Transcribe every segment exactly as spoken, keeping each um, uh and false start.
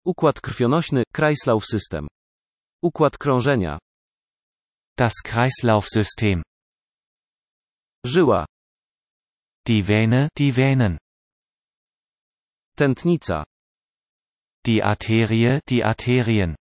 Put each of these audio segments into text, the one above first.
Układ krwionośny, Kreislaufsystem. Układ krążenia. Das Kreislaufsystem. Żyła. Die Vene, die Venen. Tętnica. Die Arterie, die Arterien.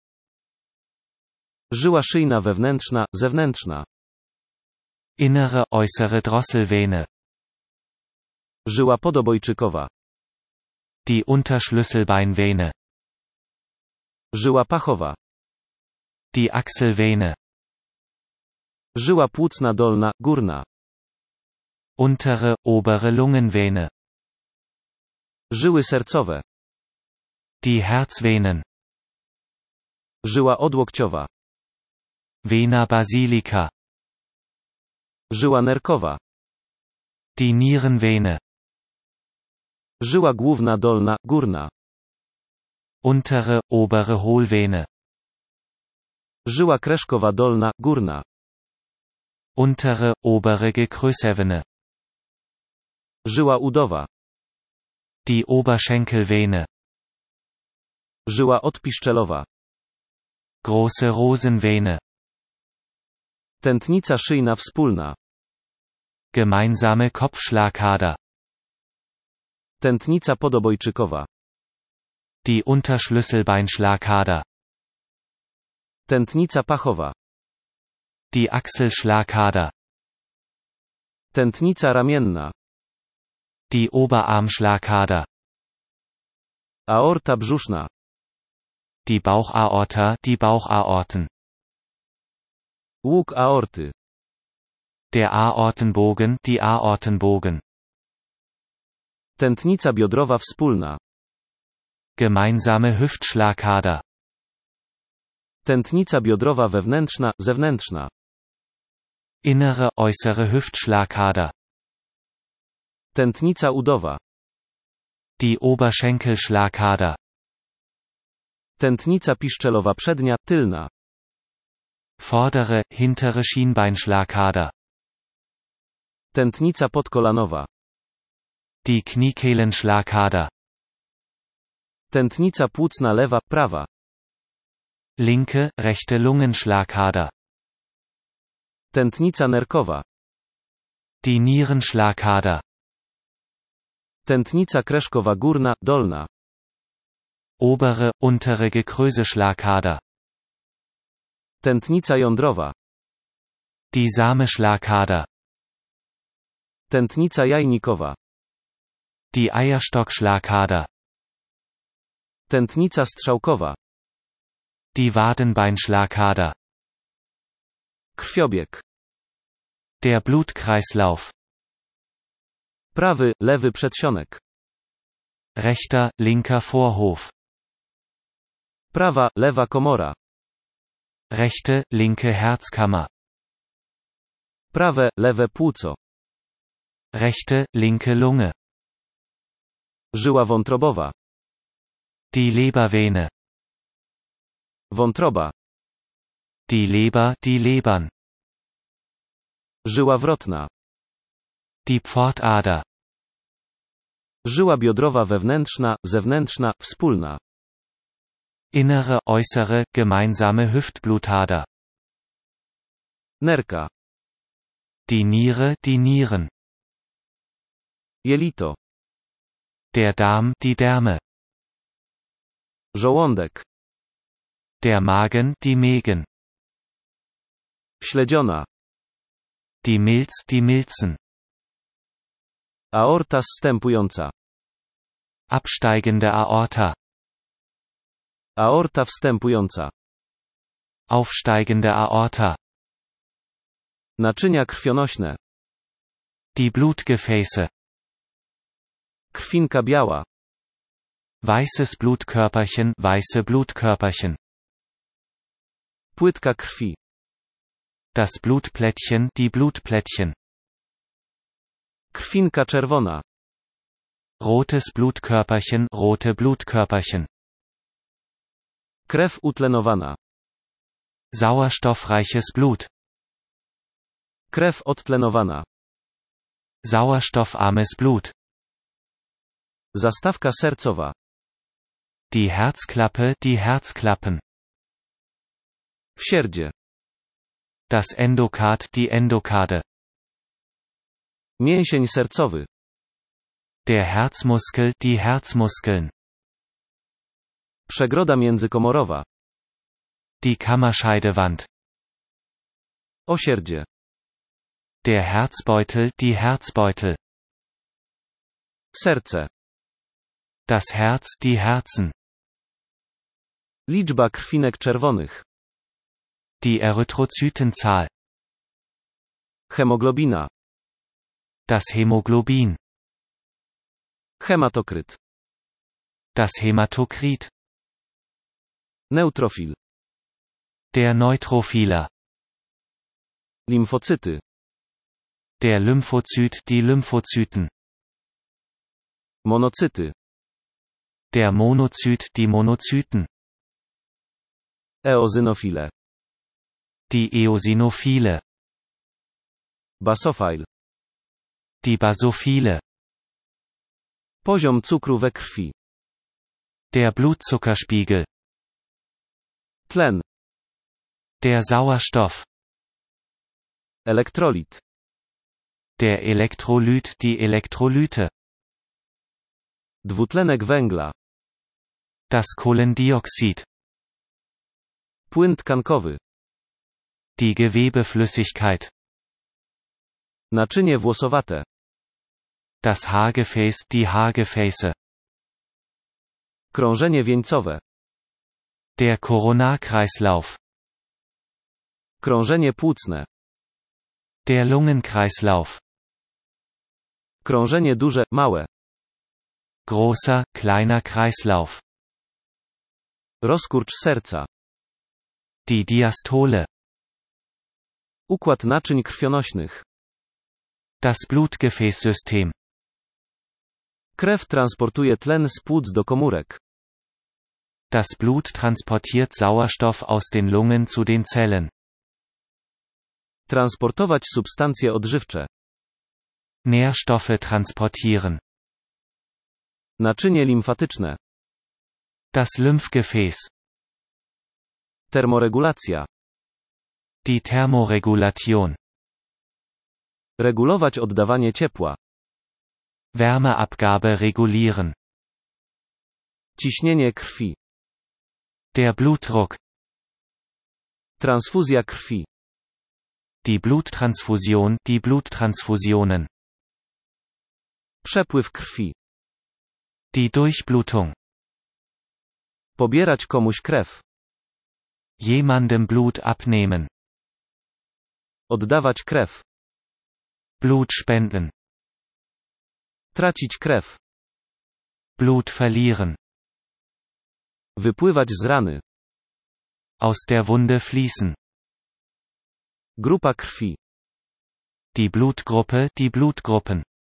Żyła szyjna wewnętrzna, zewnętrzna. Innere, äußere Drosselvene. Żyła podobojczykowa. Die Unterschlüsselbeinvene. Żyła pachowa. Die Achselvene. Żyła płucna dolna, górna. Untere, obere Lungenvene. Żyły sercowe. Die Herzvenen. Żyła odłokciowa. Vena basilica. Żyła nerkowa. Die Nierenvene. Żyła główna dolna, górna. Untere, obere Hohlvene. Żyła kreszkowa dolna, górna. Untere, obere Gekrösservene. Żyła udowa. Die Oberschenkelvene. Żyła odpiszczelowa. Große Rosenvene. Tętnica szyjna wspólna. Gemeinsame Kopfschlagader. Tętnica podobojczykowa. Die Unterschlüsselbeinschlagader. Tętnica pachowa. Die Achselschlagader. Tętnica ramienna. Die Oberarmschlagader. Aorta brzuszna. Die Bauchaorta, die Bauchaorten. Łuk aorty. Der Aortenbogen, die Aortenbogen. Tętnica biodrowa wspólna. Gemeinsame Hüftschlagader. Tętnica biodrowa wewnętrzna, zewnętrzna. Innere, äußere Hüftschlagader. Tętnica udowa. Die Oberschenkelschlagader. Tętnica piszczelowa przednia, tylna. Vordere, hintere Schienbeinschlagader. Tętnica podkolanowa. Die Kniekehlenschlagader. Tętnica płucna lewa, prawa. Linke, rechte Lungenschlagader. Tętnica nerkowa. Die Nierenschlagader. Tętnica kreszkowa górna, dolna. Obere, untere Gekröseschlagader. Tętnica jądrowa. Die Samenschlagader. Tętnica jajnikowa. Die Eierstockschlagader. Tętnica strzałkowa. Die Wadenbeinschlagader. Krwiobieg. Der Blutkreislauf. Prawy, lewy przedsionek. Rechter, linker Vorhof. Prawa, lewa komora. Rechte, linke Herzkammer. Prawe, lewe płuco. Rechte, linke Lunge. Żyła wątrobowa. Die Lebervene. Wątroba. Die Leber, die Lebern. Żyła wrotna. Die Pfortader. Żyła biodrowa wewnętrzna, zewnętrzna, wspólna. Innere, äußere, gemeinsame Hüftblutader. Nerka. Die Niere, die Nieren. Jelito. Der Darm, die Därme. Żołądek. Der Magen, die Mägen. Śledziona. Die Milz, die Milzen. Aorta zstępująca. Absteigende Aorta. Aorta wstępująca. Aufsteigende Aorta. Naczynia krwionośne. Die Blutgefäße. Krwinka biała. Weißes Blutkörperchen, weiße Blutkörperchen. Płytka krwi. Das Blutplättchen, die Blutplättchen. Krwinka czerwona. Rotes Blutkörperchen, rote Blutkörperchen. Krew utlenowana. Sauerstoffreiches Blut. Krew odtlenowana. Sauerstoffarmes Blut. Zastawka sercowa. Die Herzklappe, die Herzklappen. Wsierdzie. Das Endokard, die Endokade. Mięsień sercowy. Der Herzmuskel, die Herzmuskeln. Przegroda międzykomorowa. Die Kammerscheidewand. Osierdzie. Der Herzbeutel, die Herzbeutel. Serce. Das Herz, die Herzen. Liczba krwinek czerwonych. Die Erythrozytenzahl. Hemoglobina. Das Hämoglobin. Hematokryt. Das Hämatokrit. Neutrofil. Der Neutrophiler. Limfocyty. Der Lymphozyt, die Lymphozyten. Monocyty. Der Monozyt, die Monozyten. Eozinofile. Die Eosinophile. Basophil. Die Basophile. Poziom cukru we krwi. Der Blutzuckerspiegel. Tlen. Der Sauerstoff. Elektrolit. Der Elektrolyt, die Elektrolyte. Dwutlenek węgla. Das Kohlendioxid. Płyn tkankowy. Die Gewebeflüssigkeit. Naczynie włosowate. Das Haargefäß, die Haargefäße. Krążenie wieńcowe. Der Koronarkreislauf. Krążenie płucne. Der Lungenkreislauf. Krążenie duże, małe. Großer, kleiner Kreislauf. Rozkurcz serca. Die Diastole. Układ naczyń krwionośnych. Das Blutgefäßsystem. Krew transportuje tlen z płuc do komórek. Das Blut transportiert Sauerstoff aus den Lungen zu den Zellen. Transportować substancje odżywcze. Nährstoffe transportieren. Naczynie limfatyczne. Das Lymphgefäß. Termoregulacja. Die Thermoregulation. Regulować oddawanie ciepła. Wärmeabgabe regulieren. Ciśnienie krwi. Der Blutdruck. Transfuzja krwi. Die Bluttransfusion, die Bluttransfusionen. Przepływ krwi. Die Durchblutung. Pobierać komuś krew. Jemandem Blut abnehmen. Oddawać krew. Blut spenden. Tracić krew. Blut verlieren. Wypływać z rany. Aus der Wunde fließen. Grupa krwi. Die Blutgruppe, die Blutgruppen.